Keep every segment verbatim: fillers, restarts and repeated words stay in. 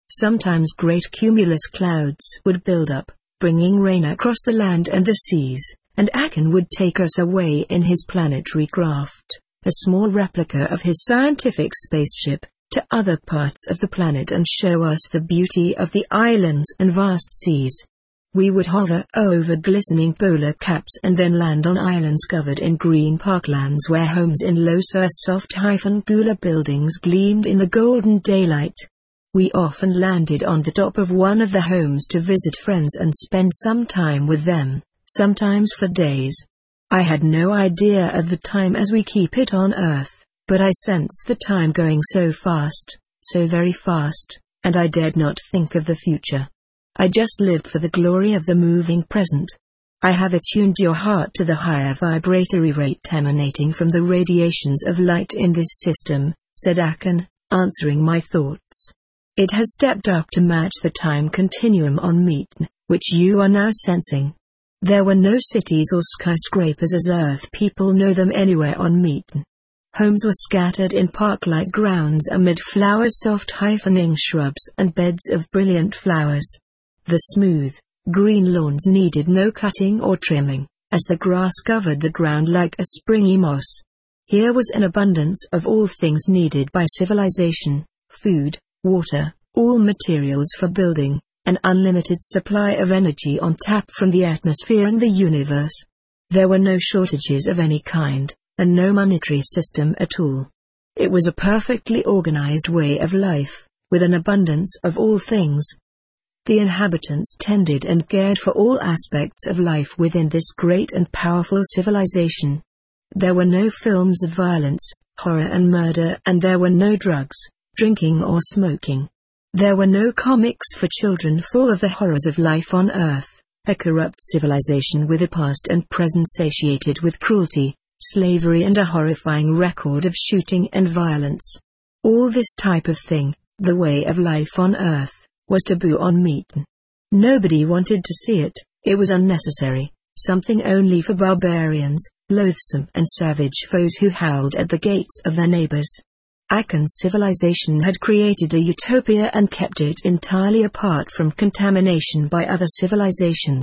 Sometimes great cumulus clouds would build up, bringing rain across the land and the seas, and Aken would take us away in his planetary craft, a small replica of his scientific spaceship, to other parts of the planet and show us the beauty of the islands and vast seas. We would hover over glistening polar caps and then land on islands covered in green parklands where homes in Losa soft-gula buildings gleamed in the golden daylight. We often landed on the top of one of the homes to visit friends and spend some time with them, sometimes for days. I had no idea of the time as we keep it on Earth, but I sensed the time going so fast, so very fast, and I dared not think of the future. I just lived for the glory of the moving present. I have attuned your heart to the higher vibratory rate emanating from the radiations of light in this system, said Aken, answering my thoughts. It has stepped up to match the time continuum on Meeten, which you are now sensing. There were no cities or skyscrapers as Earth people know them anywhere on Meeten. Homes were scattered in park-like grounds amid flowers, soft-hyphening shrubs and beds of brilliant flowers. The smooth, green lawns needed no cutting or trimming, as the grass covered the ground like a springy moss. Here was an abundance of all things needed by civilization: food, water, all materials for building, an unlimited supply of energy on tap from the atmosphere and the universe. There were no shortages of any kind, and no monetary system at all. It was a perfectly organized way of life, with an abundance of all things. The inhabitants tended and cared for all aspects of life within this great and powerful civilization. There were no films of violence, horror and murder, and there were no drugs, drinking or smoking. There were no comics for children full of the horrors of life on Earth, a corrupt civilization with a past and present satiated with cruelty, slavery and a horrifying record of shooting and violence. All this type of thing, the way of life on Earth, was taboo on Meeten. Nobody wanted to see it, it was unnecessary, something only for barbarians, loathsome and savage foes who howled at the gates of their neighbors. Aken's civilization had created a utopia and kept it entirely apart from contamination by other civilizations.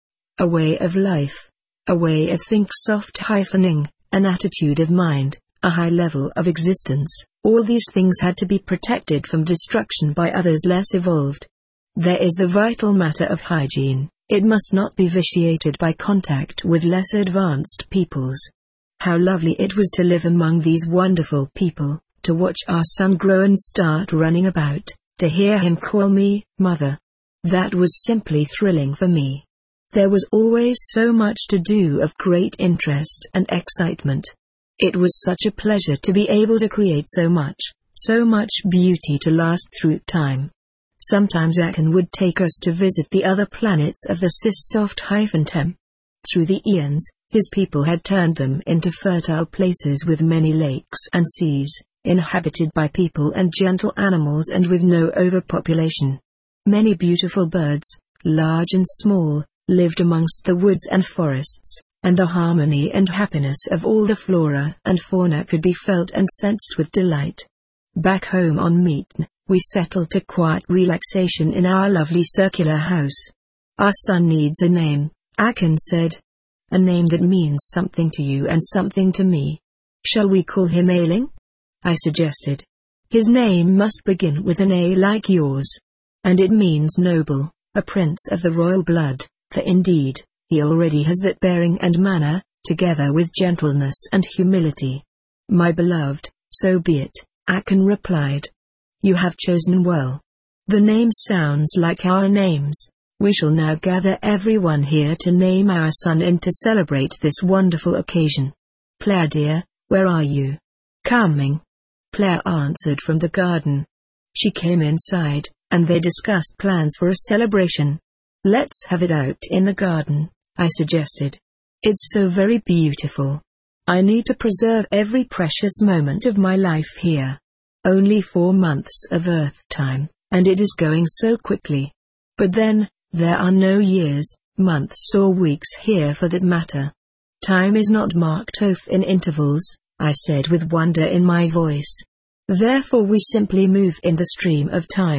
A way of life, a way of think soft-hyphening, an attitude of mind, a high level of existence. All these things had to be protected from destruction by others less evolved. There is the vital matter of hygiene. It must not be vitiated by contact with less advanced peoples. How lovely it was to live among these wonderful people, to watch our son grow and start running about, to hear him call me, Mother. That was simply thrilling for me. There was always so much to do of great interest and excitement. It was such a pleasure to be able to create so much, so much beauty to last through time. Sometimes Aken would take us to visit the other planets of the Sis-Soft-Tem. Through the eons, his people had turned them into fertile places with many lakes and seas, inhabited by people and gentle animals and with no overpopulation. Many beautiful birds, large and small, lived amongst the woods and forests, and the harmony and happiness of all the flora and fauna could be felt and sensed with delight. Back home on Meeten, we settled to quiet relaxation in our lovely circular house. Our son needs a name, Aken said. A name that means something to you and something to me. Shall we call him Ailing? I suggested. His name must begin with an A like yours. And it means noble, a prince of the royal blood, for indeed, he already has that bearing and manner, together with gentleness and humility. My beloved, so be it, Aken replied. You have chosen well. The name sounds like our names. We shall now gather everyone here to name our son and to celebrate this wonderful occasion. Claire dear, where are you? Coming. Claire answered from the garden. She came inside, and they discussed plans for a celebration. Let's have it out in the garden, I suggested. It's so very beautiful. I need to preserve every precious moment of my life here. Only four months of Earth time, and it is going so quickly. But then, there are no years, months or weeks here for that matter. Time is not marked off in intervals, I said with wonder in my voice. Therefore we simply move in the stream of time,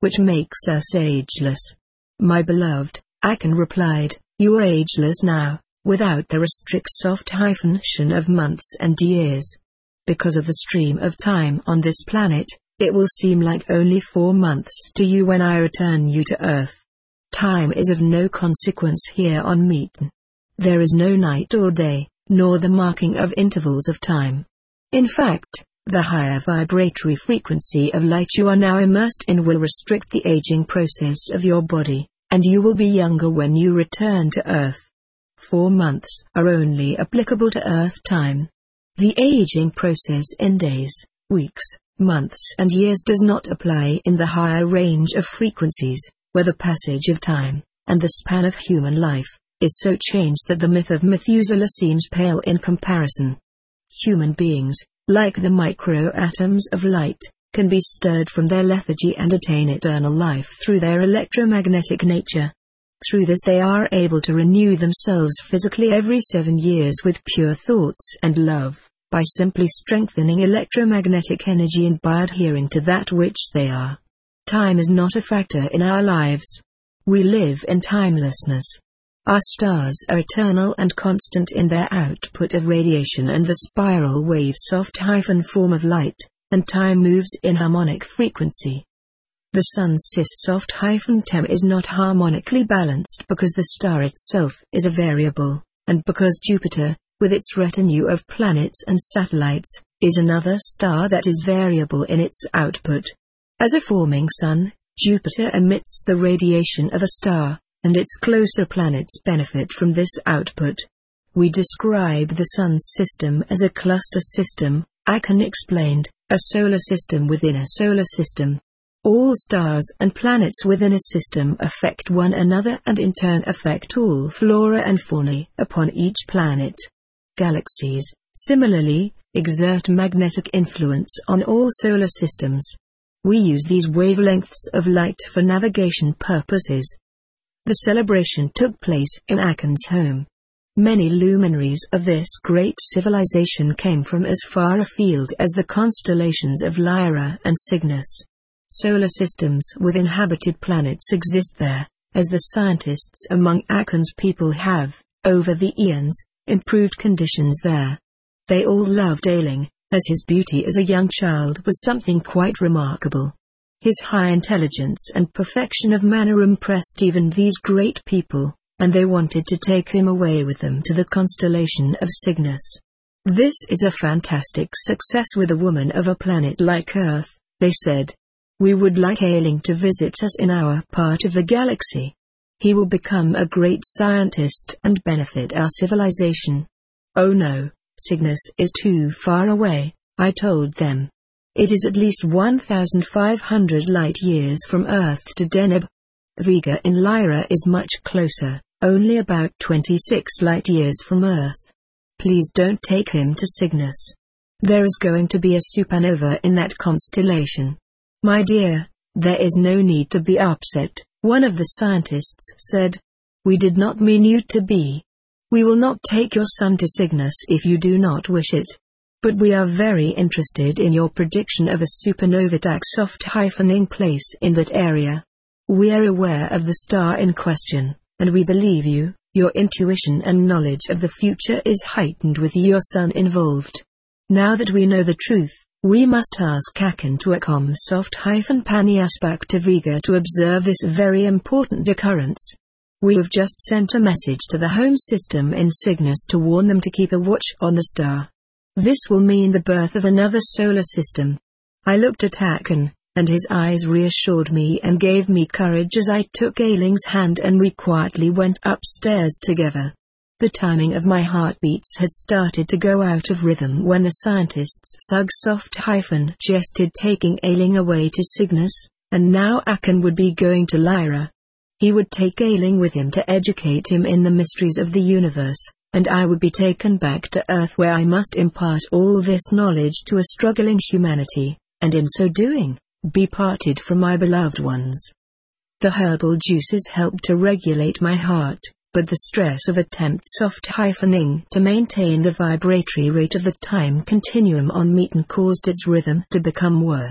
which makes us ageless. My beloved, Akan replied, you are ageless now, without the restrict soft hyphenation of months and years. Because of the stream of time on this planet, it will seem like only four months to you when I return you to Earth. Time is of no consequence here on Meeten. There is no night or day, nor the marking of intervals of time. In fact, the higher vibratory frequency of light you are now immersed in will restrict the aging process of your body, and you will be younger when you return to Earth. Four months are only applicable to Earth time. The aging process in days, weeks, months and years does not apply in the higher range of frequencies, where the passage of time, and the span of human life, is so changed that the myth of Methuselah seems pale in comparison. Human beings, like the micro-atoms of light, can be stirred from their lethargy and attain eternal life through their electromagnetic nature. Through this they are able to renew themselves physically every seven years with pure thoughts and love, by simply strengthening electromagnetic energy and by adhering to that which they are. Time is not a factor in our lives. We live in timelessness. Our stars are eternal and constant in their output of radiation and the spiral wave soft hyphen form of light, and time moves in harmonic frequency. The sun's cis-soft hyphen tem is not harmonically balanced because the star itself is a variable, and because Jupiter, with its retinue of planets and satellites, is another star that is variable in its output. As a forming sun, Jupiter emits the radiation of a star, and its closer planets benefit from this output. We describe the sun's system as a cluster system, Akan explained, a solar system within a solar system. All stars and planets within a system affect one another and in turn affect all flora and fauna upon each planet. Galaxies, similarly, exert magnetic influence on all solar systems. We use these wavelengths of light for navigation purposes. The celebration took place in Akan's home. Many luminaries of this great civilization came from as far afield as the constellations of Lyra and Cygnus. Solar systems with inhabited planets exist there, as the scientists among Akan's people have, over the eons, improved conditions there. They all loved Ailing, as his beauty as a young child was something quite remarkable. His high intelligence and perfection of manner impressed even these great people, and they wanted to take him away with them to the constellation of Cygnus. This is a fantastic success with a woman of a planet like Earth, they said. We would like Ailing to visit us in our part of the galaxy. He will become a great scientist and benefit our civilization. Oh no, Cygnus is too far away, I told them. It is at least one thousand five hundred light-years from Earth to Deneb. Vega in Lyra is much closer, only about twenty-six light-years from Earth. Please don't take him to Cygnus. There is going to be a supernova in that constellation. My dear, there is no need to be upset, one of the scientists said. We did not mean you to be. We will not take your son to Cygnus if you do not wish it. But we are very interested in your prediction of a supernova attack soft hyphening place in that area. We are aware of the star in question, and we believe you. Your intuition and knowledge of the future is heightened with your son involved. Now that we know the truth, we must ask Akan to accom soft hyphen panias back to Vega to observe this very important occurrence. We have just sent a message to the home system in Cygnus to warn them to keep a watch on the star. This will mean the birth of another solar system. I looked at Akan, and his eyes reassured me and gave me courage as I took Ailing's hand and we quietly went upstairs together. The timing of my heartbeats had started to go out of rhythm when the scientists sug soft hyphen jested taking Ailing away to Cygnus, and now Akan would be going to Lyra. He would take Ailing with him to educate him in the mysteries of the universe, and I would be taken back to Earth where I must impart all this knowledge to a struggling humanity, and in so doing, be parted from my beloved ones. The herbal juices helped to regulate my heart, but the stress of attempt soft hyphening to maintain the vibratory rate of the time continuum on Meeten caused its rhythm to become worse,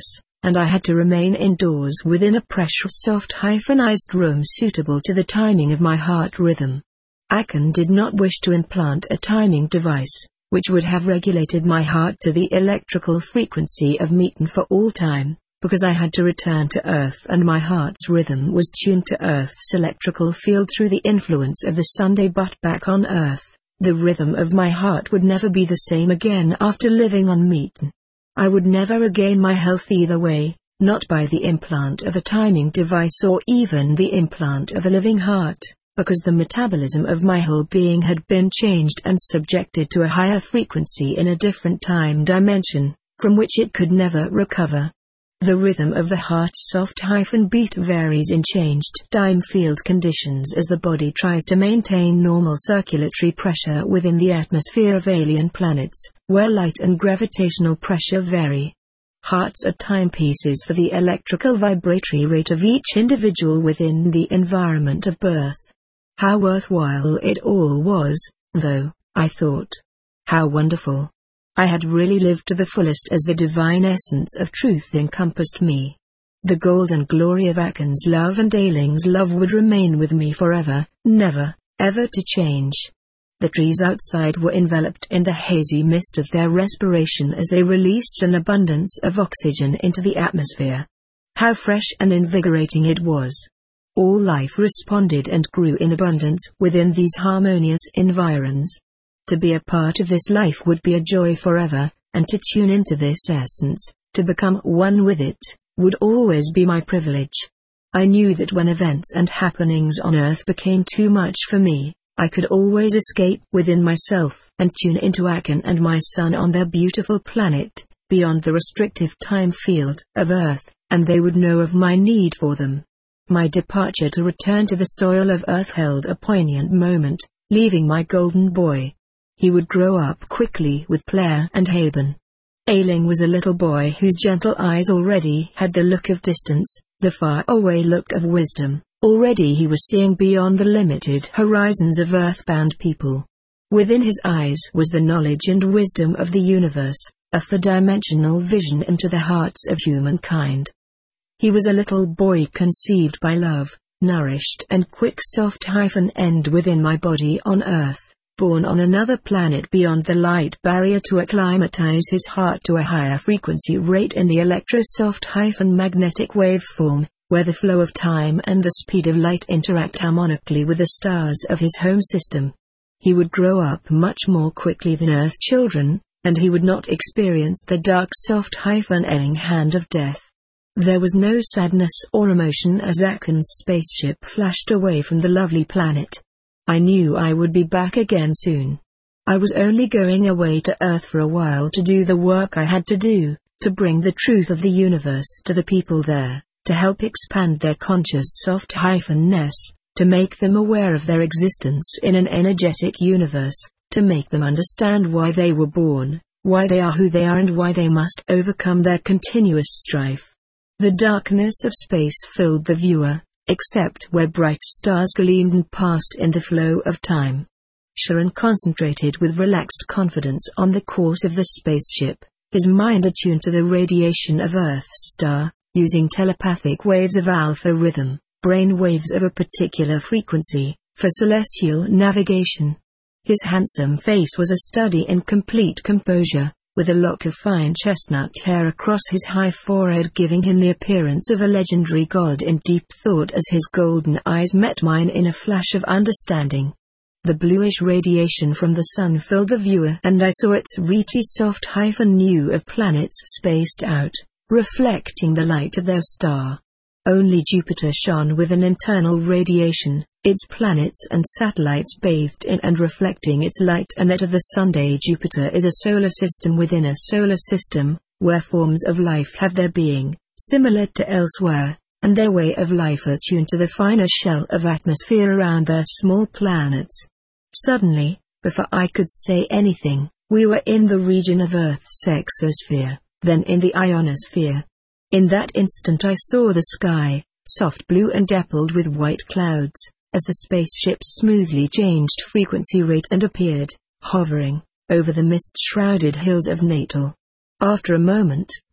and I had to remain indoors within a pressure-soft hyphenized room suitable to the timing of my heart rhythm. Aken did not wish to implant a timing device, which would have regulated my heart to the electrical frequency of Meton for all time, because I had to return to Earth and my heart's rhythm was tuned to Earth's electrical field through the influence of the Sunday. But back on Earth, the rhythm of my heart would never be the same again after living on Meton. I would never regain my health either way, not by the implant of a timing device or even the implant of a living heart, because the metabolism of my whole being had been changed and subjected to a higher frequency in a different time dimension, from which it could never recover. The rhythm of the heart's soft hyphen beat varies in changed time field conditions as the body tries to maintain normal circulatory pressure within the atmosphere of alien planets, where light and gravitational pressure vary. Hearts are timepieces for the electrical vibratory rate of each individual within the environment of birth. How worthwhile it all was, though, I thought. How wonderful. I had really lived to the fullest as the divine essence of truth encompassed me. The golden glory of Aken's love and Ailing's love would remain with me forever, never, ever to change. The trees outside were enveloped in the hazy mist of their respiration as they released an abundance of oxygen into the atmosphere. How fresh and invigorating it was. All life responded and grew in abundance within these harmonious environs. To be a part of this life would be a joy forever, and to tune into this essence, to become one with it, would always be my privilege. I knew that when events and happenings on Earth became too much for me, I could always escape within myself and tune into Aken and my son on their beautiful planet, beyond the restrictive time field of Earth, and they would know of my need for them. My departure to return to the soil of Earth held a poignant moment, leaving my golden boy. He would grow up quickly with Claire and Haben. Ailing was a little boy whose gentle eyes already had the look of distance, the far-away look of wisdom. Already he was seeing beyond the limited horizons of earthbound people. Within his eyes was the knowledge and wisdom of the universe, a four-dimensional vision into the hearts of humankind. He was a little boy conceived by love, nourished and quick soft hyphen end within my body on Earth. Born on another planet beyond the light barrier to acclimatize his heart to a higher frequency rate in the electrosoft-magnetic waveform, where the flow of time and the speed of light interact harmonically with the stars of his home system. He would grow up much more quickly than Earth children, and he would not experience the dark soft-ailing hand of death. There was no sadness or emotion as Aken's spaceship flashed away from the lovely planet. I knew I would be back again soon. I was only going away to Earth for a while to do the work I had to do, to bring the truth of the universe to the people there, to help expand their conscious soft-ness, to make them aware of their existence in an energetic universe, to make them understand why they were born, why they are who they are and why they must overcome their continuous strife. The darkness of space filled the viewer, except where bright stars gleamed and passed in the flow of time. Sharon concentrated with relaxed confidence on the course of the spaceship, his mind attuned to the radiation of Earth's star, using telepathic waves of alpha rhythm, brain waves of a particular frequency, for celestial navigation. His handsome face was a study in complete composure, with a lock of fine chestnut hair across his high forehead giving him the appearance of a legendary god in deep thought as his golden eyes met mine in a flash of understanding. The bluish radiation from the sun filled the viewer and I saw its reachy soft hue of planets spaced out, reflecting the light of their star. Only Jupiter shone with an internal radiation, its planets and satellites bathed in and reflecting its light, and that of the Sunday. Jupiter is a solar system within a solar system, where forms of life have their being, similar to elsewhere, and their way of life attuned to the finer shell of atmosphere around their small planets. Suddenly, before I could say anything, we were in the region of Earth's exosphere, then in the ionosphere. In that instant I saw the sky, soft blue and dappled with white clouds, as the spaceship smoothly changed frequency rate and appeared, hovering, over the mist-shrouded hills of Natal. After a moment,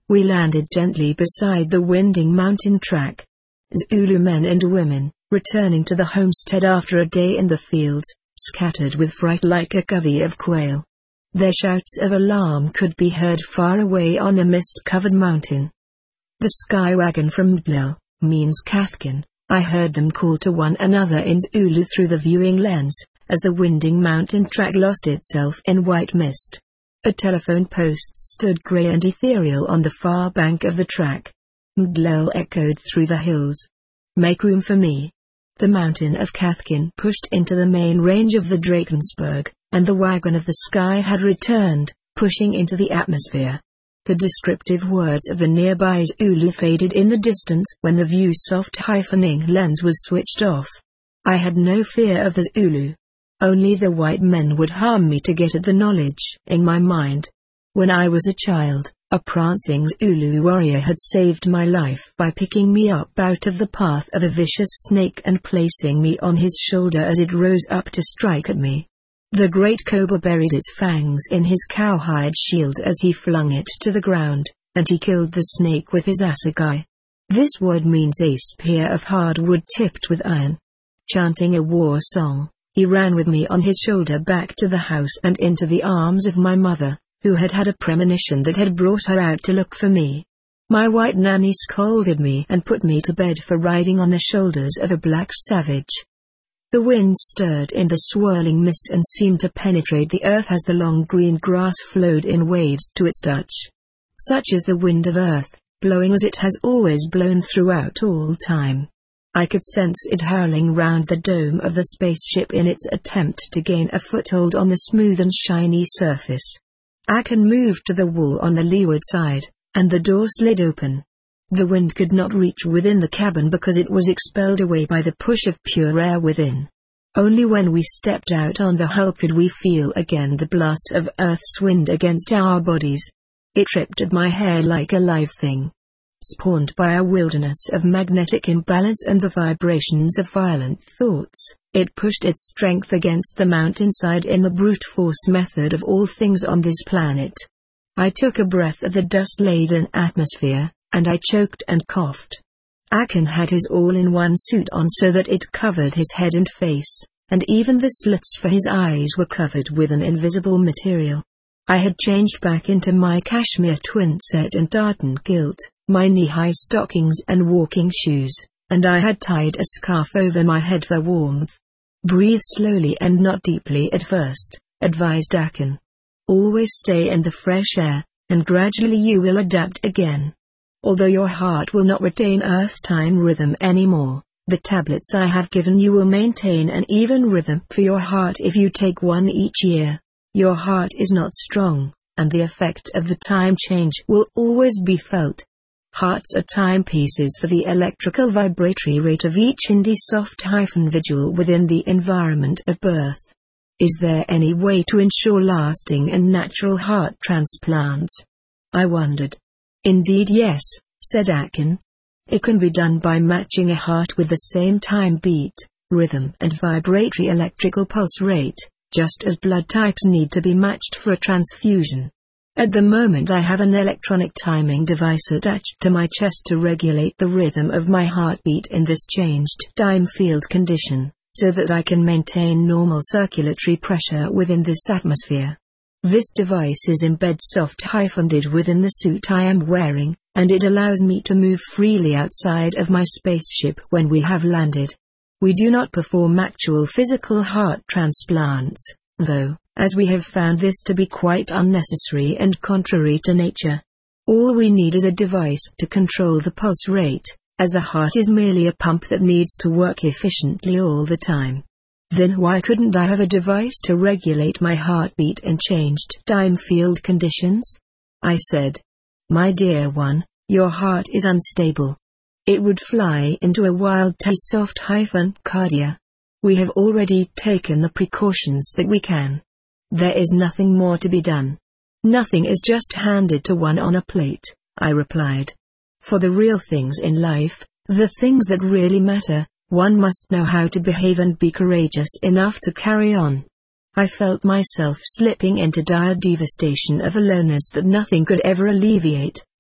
We landed gently beside the winding mountain track. Zulu men and women, returning to the homestead after a day in the fields, scattered with fright like a covey of quail. Their shouts of alarm could be heard far away on the mist-covered mountain. The sky wagon from Mdlel means Cathkin, I heard them call to one another in Zulu through the viewing lens, as the winding mountain track lost itself in white mist. A telephone post stood grey and ethereal on the far bank of the track. Mdlel echoed through the hills. Make room for me. The mountain of Cathkin pushed into the main range of the Drakensberg, and the wagon of the sky had returned, pushing into the atmosphere. The descriptive words of the nearby Zulu faded in the distance when the view soft hyphening lens was switched off. I had no fear of the Zulu. Only the white men would harm me to get at the knowledge in my mind. When I was a child, a prancing Zulu warrior had saved my life by picking me up out of the path of a vicious snake and placing me on his shoulder as it rose up to strike at me. The great cobra buried its fangs in his cowhide shield as he flung it to the ground, and he killed the snake with his assegai. This word means a spear of hard wood tipped with iron. Chanting a war song, he ran with me on his shoulder back to the house and into the arms of my mother, who had had a premonition that had brought her out to look for me. My white nanny scolded me and put me to bed for riding on the shoulders of a black savage. The wind stirred in the swirling mist and seemed to penetrate the earth as the long green grass flowed in waves to its touch. Such is the wind of earth, blowing as it has always blown throughout all time. I could sense it hurling round the dome of the spaceship in its attempt to gain a foothold on the smooth and shiny surface. Akin moved to the wall on the leeward side, and the door slid open. The wind could not reach within the cabin because it was expelled away by the push of pure air within. Only when we stepped out on the hull could we feel again the blast of Earth's wind against our bodies. It tripped at my hair like a live thing. Spawned by a wilderness of magnetic imbalance and the vibrations of violent thoughts, it pushed its strength against the mountainside in the brute force method of all things on this planet. I took a breath of the dust-laden atmosphere, and I choked and coughed. Akin had his all-in-one suit on so that it covered his head and face, and even the slits for his eyes were covered with an invisible material. I had changed back into my cashmere twinset and tartan kilt, my knee-high stockings and walking shoes, and I had tied a scarf over my head for warmth. Breathe slowly and not deeply at first, advised Akin. Always stay in the fresh air, and gradually you will adapt again. Although your heart will not retain Earth-time rhythm anymore, the tablets I have given you will maintain an even rhythm for your heart if you take one each year. Your heart is not strong, and the effect of the time change will always be felt. Hearts are timepieces for the electrical vibratory rate of each indie soft-vigil within the environment of birth. Is there any way to ensure lasting and natural heart transplants? I wondered. Indeed yes, said Akin. It can be done by matching a heart with the same time beat, rhythm and vibratory electrical pulse rate, just as blood types need to be matched for a transfusion. At the moment I have an electronic timing device attached to my chest to regulate the rhythm of my heartbeat in this changed time field condition, so that I can maintain normal circulatory pressure within this atmosphere. This device is embedded soft-hyphened within the suit I am wearing, and it allows me to move freely outside of my spaceship when we have landed. We do not perform actual physical heart transplants, though, as we have found this to be quite unnecessary and contrary to nature. All we need is a device to control the pulse rate, as the heart is merely a pump that needs to work efficiently all the time. Then why couldn't I have a device to regulate my heartbeat in changed time field conditions? I said. My dear one, your heart is unstable. It would fly into a wild soft-cardia. We have already taken the precautions that we can. There is nothing more to be done. Nothing is just handed to one on a plate, I replied. For the real things in life, the things that really matter, one must know how to behave and be courageous enough to carry on. I felt myself slipping into dire devastation of aloneness that nothing could ever alleviate,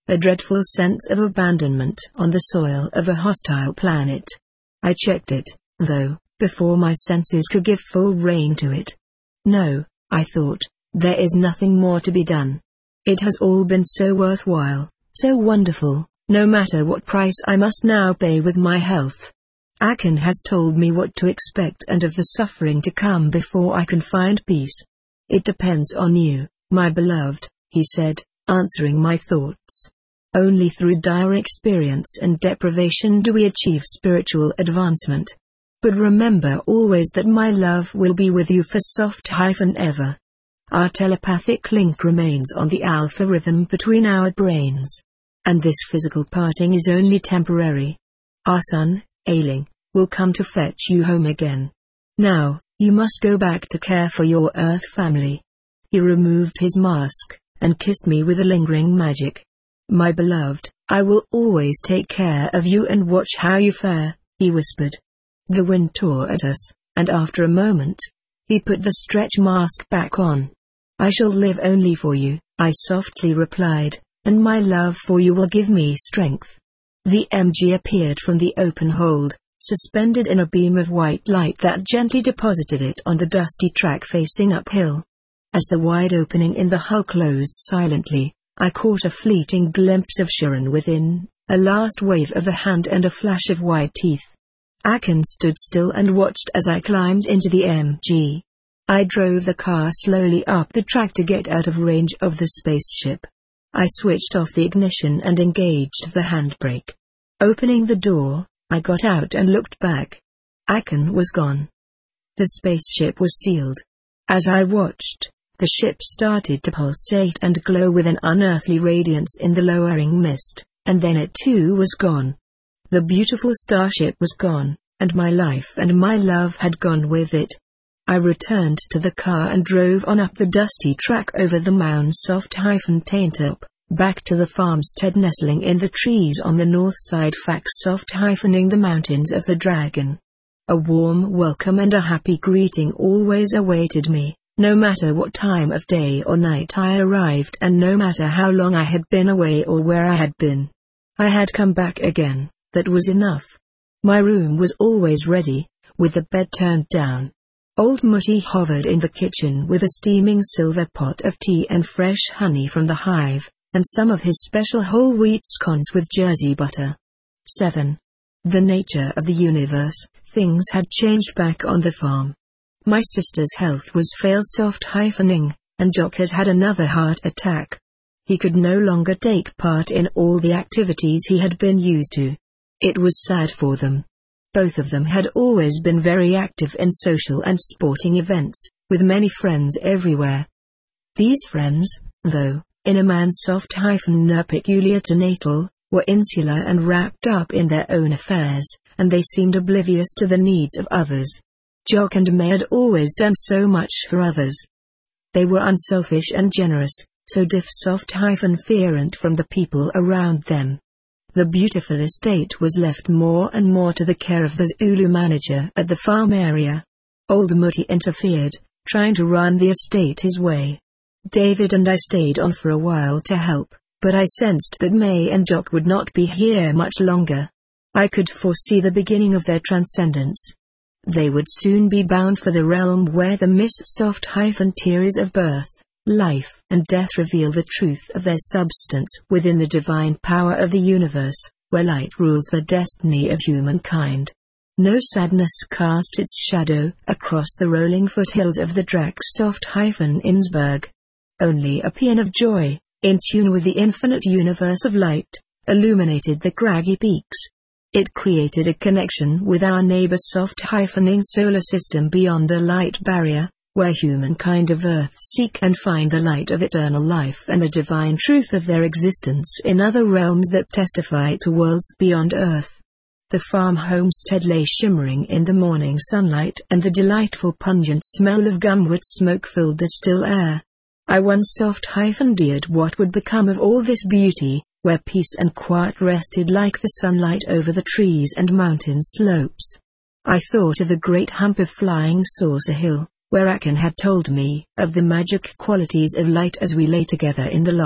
a dreadful sense of abandonment on the soil of a hostile planet. I checked it, though, before my senses could give full rein to it. No, I thought, there is nothing more to be done. It has all been so worthwhile, so wonderful, no matter what price I must now pay with my health. Akin has told me what to expect and of the suffering to come before I can find peace. It depends on you, my beloved, he said, answering my thoughts. Only through dire experience and deprivation do we achieve spiritual advancement. But remember always that my love will be with you for soft-ever. Our telepathic link remains on the alpha rhythm between our brains. And this physical parting is only temporary. Our son, Ailing, will come to fetch you home again. Now, you must go back to care for your Earth family. He removed his mask, and kissed me with a lingering magic. My beloved, I will always take care of you and watch how you fare, he whispered. The wind tore at us, and after a moment, he put the stretch mask back on. I shall live only for you, I softly replied, and my love for you will give me strength. The M G appeared from the open hold, suspended in a beam of white light that gently deposited it on the dusty track facing uphill. As the wide opening in the hull closed silently, I caught a fleeting glimpse of Sharon within, a last wave of a hand and a flash of white teeth. Akin stood still and watched as I climbed into the M G. I drove the car slowly up the track to get out of range of the spaceship. I switched off the ignition and engaged the handbrake. Opening the door, I got out and looked back. Akin was gone. The spaceship was sealed. As I watched, the ship started to pulsate and glow with an unearthly radiance in the lowering mist, and then it too was gone. The beautiful starship was gone, and my life and my love had gone with it. I returned to the car and drove on up the dusty track over the mound's soft-taintop, back to the farmstead nestling in the trees on the north side, fax soft-ing the mountains of the Dragon. A warm welcome and a happy greeting always awaited me, no matter what time of day or night I arrived and no matter how long I had been away or where I had been. I had come back again, that was enough. My room was always ready, with the bed turned down. Old Mutty hovered in the kitchen with a steaming silver pot of tea and fresh honey from the hive, and some of his special whole wheat scones with Jersey butter. seven. The nature of the universe, things had changed back on the farm. My sister's health was fail soft-ing, and Jock had had another heart attack. He could no longer take part in all the activities he had been used to. It was sad for them. Both of them had always been very active in social and sporting events, with many friends everywhere. These friends, though, in a man's soft-ner peculiar to natal, were insular and wrapped up in their own affairs, and they seemed oblivious to the needs of others. Jock and May had always done so much for others. They were unselfish and generous, so diff soft-ferent from the people around them. The beautiful estate was left more and more to the care of the Zulu manager at the farm area. Old Mutty interfered, trying to run the estate his way. David and I stayed on for a while to help, but I sensed that May and Jock would not be here much longer. I could foresee the beginning of their transcendence. They would soon be bound for the realm where the mist soft-theories of birth, life and death reveal the truth of their substance within the divine power of the universe, where light rules the destiny of humankind. No sadness cast its shadow across the rolling foothills of the Drax soft-Innsberg. Only a paean of joy, in tune with the infinite universe of light, illuminated the craggy peaks. It created a connection with our neighbor soft-ing solar system beyond the light barrier, where humankind of Earth seek and find the light of eternal life and the divine truth of their existence in other realms that testify to worlds beyond Earth. The farm homestead lay shimmering in the morning sunlight, and the delightful pungent smell of gumwood smoke filled the still air. I once soft-endeared what would become of all this beauty, where peace and quiet rested like the sunlight over the trees and mountain slopes. I thought of the great hump of Flying Saucer Hill, where Akin had told me of the magic qualities of light as we lay together in the long,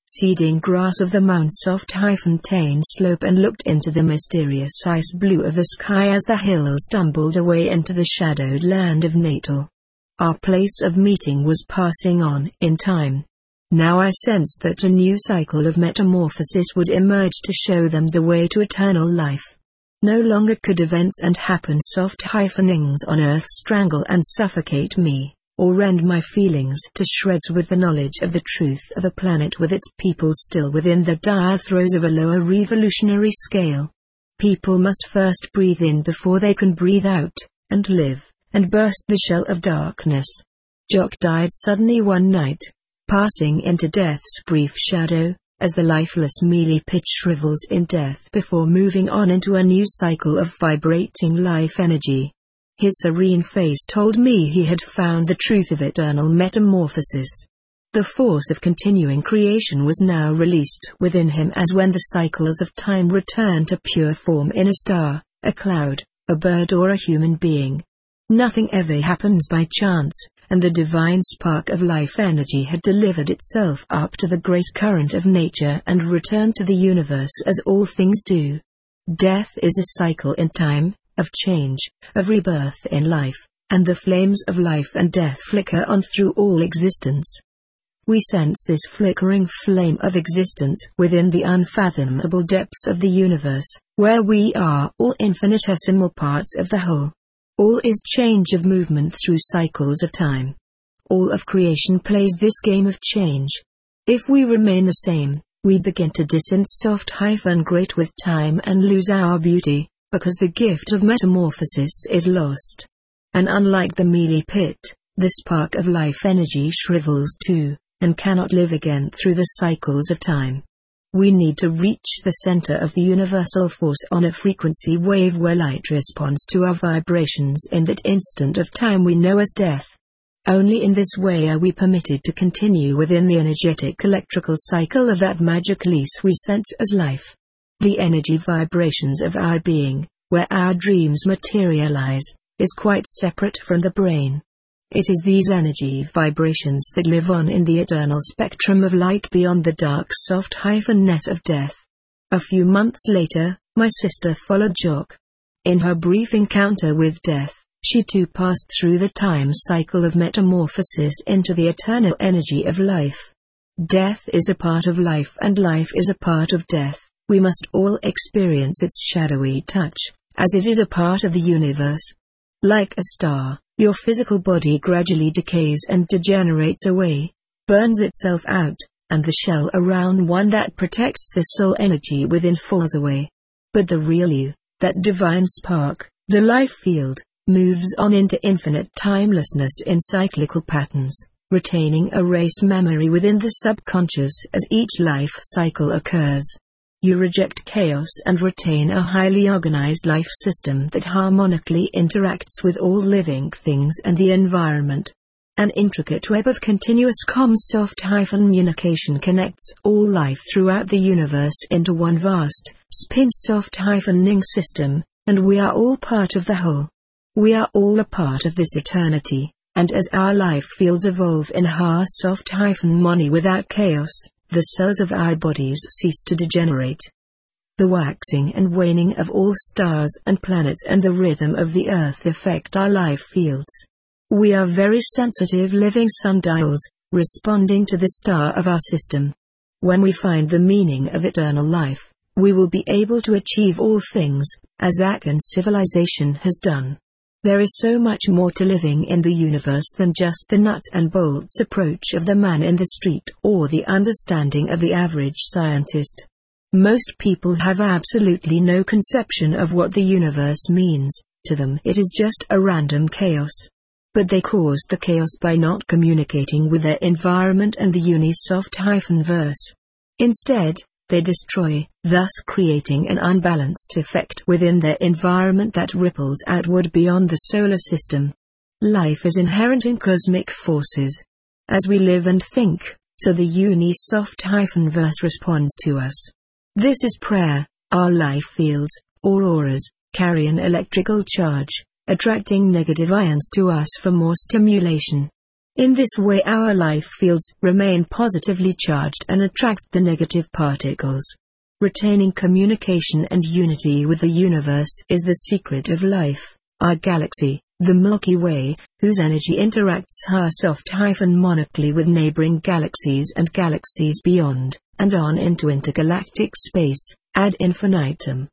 seeding grass of the Mount's soft-tane slope and looked into the mysterious ice blue of the sky as the hills tumbled away into the shadowed land of Natal. Our place of meeting was passing on in time. Now I sensed that a new cycle of metamorphosis would emerge to show them the way to eternal life. No longer could events and happen soft happenings on earth strangle and suffocate me, or rend my feelings to shreds with the knowledge of the truth of a planet with its people still within the dire throes of a lower revolutionary scale. People must first breathe in before they can breathe out, and live, and burst the shell of darkness. Jock died suddenly one night, passing into death's brief shadow, as the lifeless mealy pit shrivels in death before moving on into a new cycle of vibrating life energy. His serene face told me he had found the truth of eternal metamorphosis. The force of continuing creation was now released within him as when the cycles of time return to pure form in a star, a cloud, a bird or a human being. Nothing ever happens by chance, and the divine spark of life energy had delivered itself up to the great current of nature and returned to the universe as all things do. Death is a cycle in time, of change, of rebirth in life, and the flames of life and death flicker on through all existence. We sense this flickering flame of existence within the unfathomable depths of the universe, where we are all infinitesimal parts of the whole. All is change of movement through cycles of time. All of creation plays this game of change. If we remain the same, we begin to descend soft-great with time and lose our beauty, because the gift of metamorphosis is lost. And unlike the mealy pit, the spark of life energy shrivels too, and cannot live again through the cycles of time. We need to reach the center of the universal force on a frequency wave where light responds to our vibrations in that instant of time we know as death. Only in this way are we permitted to continue within the energetic electrical cycle of that magic lease we sense as life. The energy vibrations of our being, where our dreams materialize, is quite separate from the brain. It is these energy vibrations that live on in the eternal spectrum of light beyond the dark soft-ness of death. A few months later, my sister followed Jock. In her brief encounter with death, she too passed through the time cycle of metamorphosis into the eternal energy of life. Death is a part of life and life is a part of death. We must all experience its shadowy touch, as it is a part of the universe. Like a star, your physical body gradually decays and degenerates away, burns itself out, and the shell around one that protects the soul energy within falls away. But the real you, that divine spark, the life field, moves on into infinite timelessness in cyclical patterns, retaining a race memory within the subconscious as each life cycle occurs. You reject chaos and retain a highly organized life system that harmonically interacts with all living things and the environment. An intricate web of continuous com-soft-communication connects all life throughout the universe into one vast, spin-soft-ning system, and we are all part of the whole. We are all a part of this eternity, and as our life fields evolve in ha-soft-money without chaos, the cells of our bodies cease to degenerate. The waxing and waning of all stars and planets and the rhythm of the earth affect our life fields. We are very sensitive living sundials, responding to the star of our system. When we find the meaning of eternal life, we will be able to achieve all things, as Akan civilization has done. There is so much more to living in the universe than just the nuts and bolts approach of the man in the street or the understanding of the average scientist. Most people have absolutely no conception of what the universe means. To them it is just a random chaos. But they caused the chaos by not communicating with their environment and the Unisoft-verse. Instead, they destroy, thus creating an unbalanced effect within their environment that ripples outward beyond the solar system. Life is inherent in cosmic forces. As we live and think, so the Unisoft-verse responds to us. This is prayer. Our life fields, or auras, carry an electrical charge, attracting negative ions to us for more stimulation. In this way our life fields remain positively charged and attract the negative particles. Retaining communication and unity with the universe is the secret of life. Our galaxy, the Milky Way, whose energy interacts soft-monoically with neighboring galaxies and galaxies beyond, and on into intergalactic space, ad infinitum.